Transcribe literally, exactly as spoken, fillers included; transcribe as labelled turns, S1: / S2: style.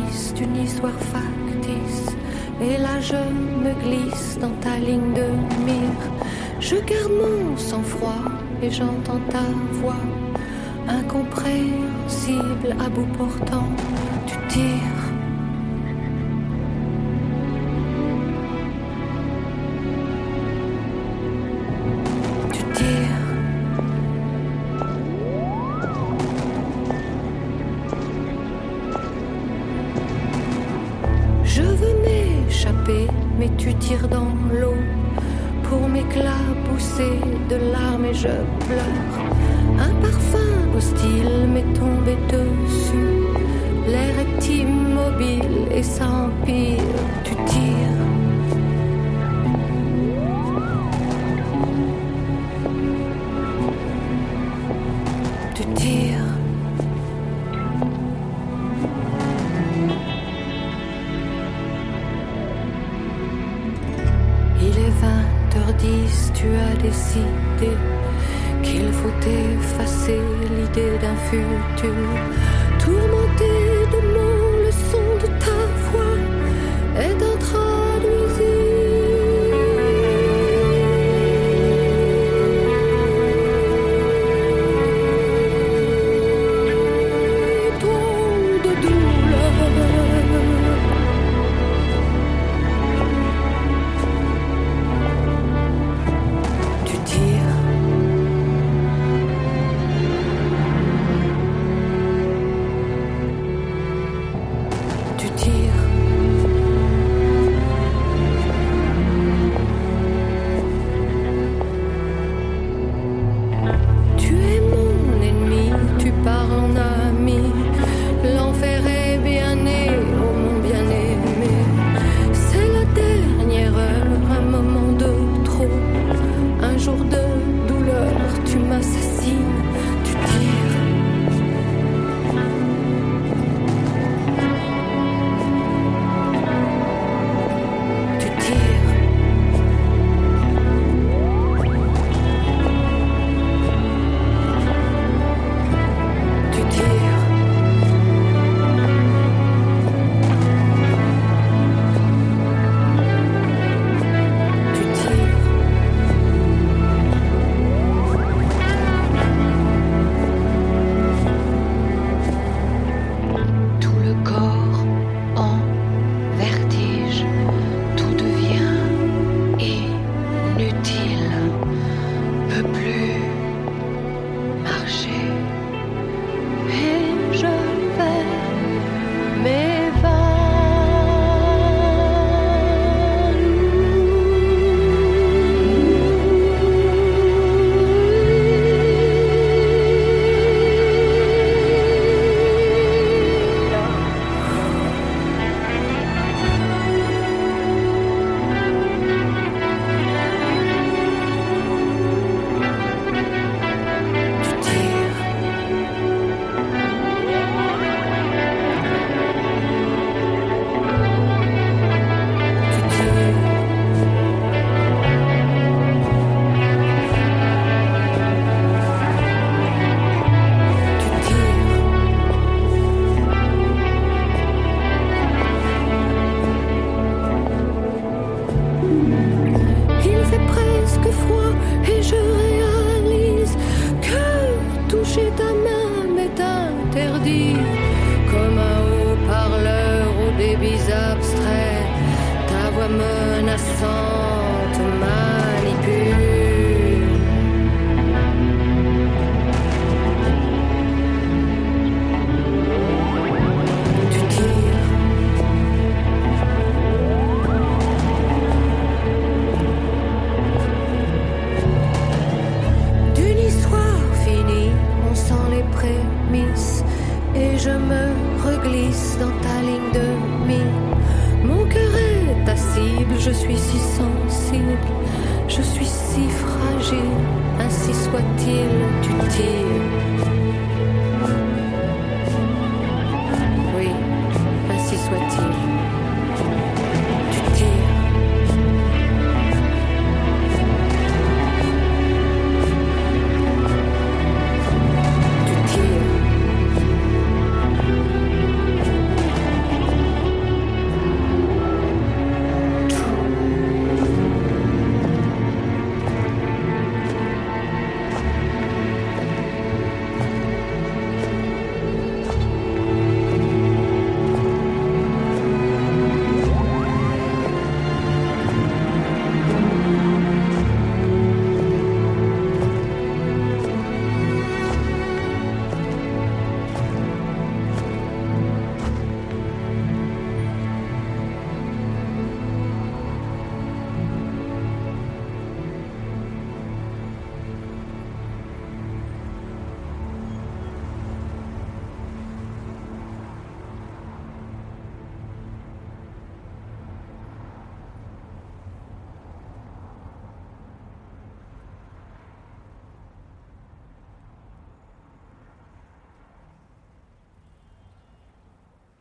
S1: coulisses d'une histoire factice. Et là je me glisse dans ta ligne de mire. Je garde mon sang-froid et j'entends ta voix incompréhensible à bout portant. Tu tires. Tu tires. Je veux m'échapper, mais tu tires dans l'eau pour m'éclabousser de larmes et je pleure. Un parfum hostile m'est tombé dessus. L'air est immobile et ça empire. Tu tires. Tu tires. Il est vingt heures dix, tu as décidé qu'il faut effacer l'idée d'un futur. Tourmenté de mots, le son de ta voix est intraduisible. Trop de douleur. Tu tires. Tu es mon ennemi, tu pars en ami. L'enfer est bien né, oh mon bien-aimé. C'est la dernière heure, un moment de trop. Un jour de douleur, tu m'assassines, tu tires. Tu tires. Tu tires. Tu tires. Tout le corps en vertige, tout devient inutile, peut plus marcher. Et je vais Tu tires. Tu tires. Tu tires. Il fait presque froid et je réalise que toucher ta main m'est interdit. Comme un haut-parleur au débit abstrait, ta voix menaçante manipule. Tu tires. D'une histoire finie, on sent les prémices. Et je me reglisse dans ta ligne de mire. Mon cœur est ta cible, je suis si sensible, je suis si fragile, ainsi soit-il, tu tires.